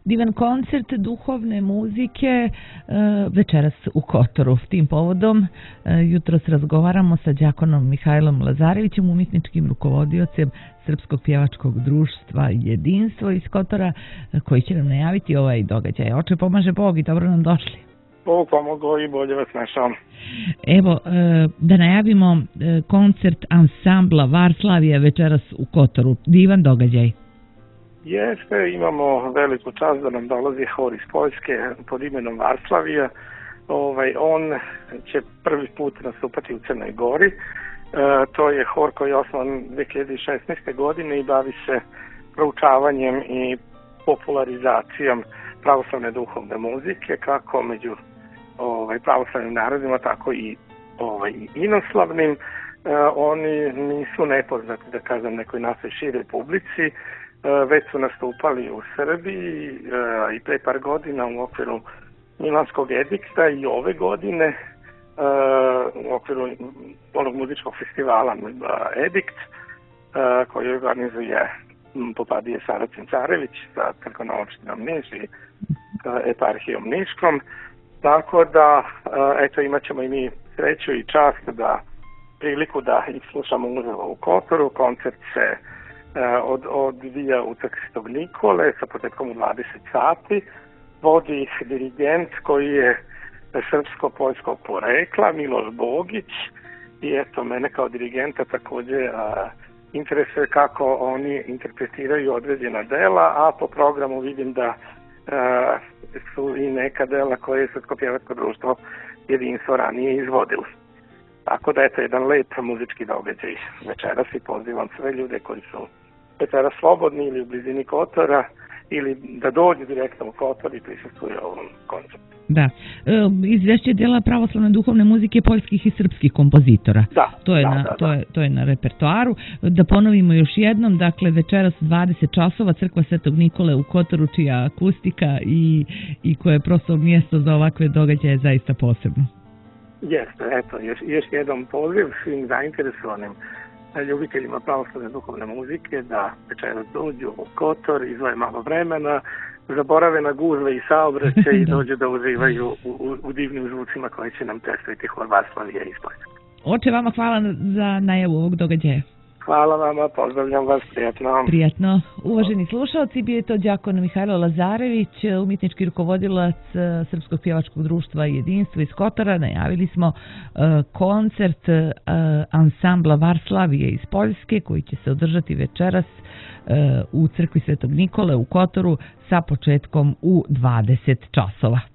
divan koncert duhovne muzike večeras u Kotoru. Tim povodom jutros razgovaramo sa đakonom Mihajlom Lazarevićem, umjetničkim rukovodiocem Srpskog pjevačkog društva Jedinstvo iz Kotora, koji će nam najaviti ovaj događaj. Oče, pomaže Bog i dobro nam došli. Bog pomogao i bolje vas našao. Evo, da najavimo koncert ansambla Varslavija večeras u Kotoru. Divan događaj. Jeste, imamo veliku čast da nam dolazi hor iz Poljske pod imenom Varslavija. On će prvi put nastupati u Crnoj Gori. To je hor koji je osnovan 2016. godine i bavi se proučavanjem i popularizacijom pravoslavne duhovne muzike, kako među pravoslavnim narodima, tako i inoslavnim. Oni nisu nepoznati, da kažem, nekoj našoj široj publici. Već su nastupali u Srbiji i pre par godina u okviru Milanskog edikta i ove godine u okviru onog muzičkog festivala Edikt koji organizuje Popadije Saracin Carević sa crkvenom opštinom Niš i eparhijom Niškom. Tako da, eto, imat ćemo i mi sreću i čast priliku da ih slušamo uživo u Kotoru. Koncert se odvija u crkvi Svetog Nikole sa početkom u 20 sati. Vodi ih dirigent koji je srpsko-poljskog porekla, Miloš Bogić. I eto, mene kao dirigenta također interesuje kako oni interpretiraju određena dela, a po programu vidim da su i neka dela koje je Srpsko pjevačko društvo Jedinstvo ranije izvodilo. Tako da eto, jedan lep muzički događaj večeras i pozivam sve ljude koji su večeras slobodni ili u blizini Kotora ili da dođu direktno u Kotor i prisustuju ovom koncertu. Da. Izvješće dela pravoslavne duhovne muzike poljskih i srpskih kompozitora. Da. To je na repertoaru. Da ponovimo još jednom, dakle večeras 20 časova Crkva Svetog Nikole u Kotoru, čija akustika i koje je prosto mjesto za ovakve događaje zaista posebno. Jeste, eto, još jedan poziv svim zainteresovanim ljubiteljima pravoslavne duhovne muzike da večeras dođu u Kotor, izvoje malo vremena, zaborave na gužve i saobraćaj i dođu da uživaju u divnim zvucima koje će nam predstaviti hor Varslavija iz Poljske. Oče, vama hvala za najavu ovog događaja. Hvala vama, pozdravljam vas, prijatno. Prijatno. Uvaženi slušalci, bio je to đakon Mihajlo Lazarević, umjetnički rukovodilac Srpskog pjevačkog društva Jedinstvo iz Kotora. Najavili smo koncert ansambla Varslavije iz Poljske koji će se održati večeras u crkvi Svetog Nikole u Kotoru sa početkom u 20 časova.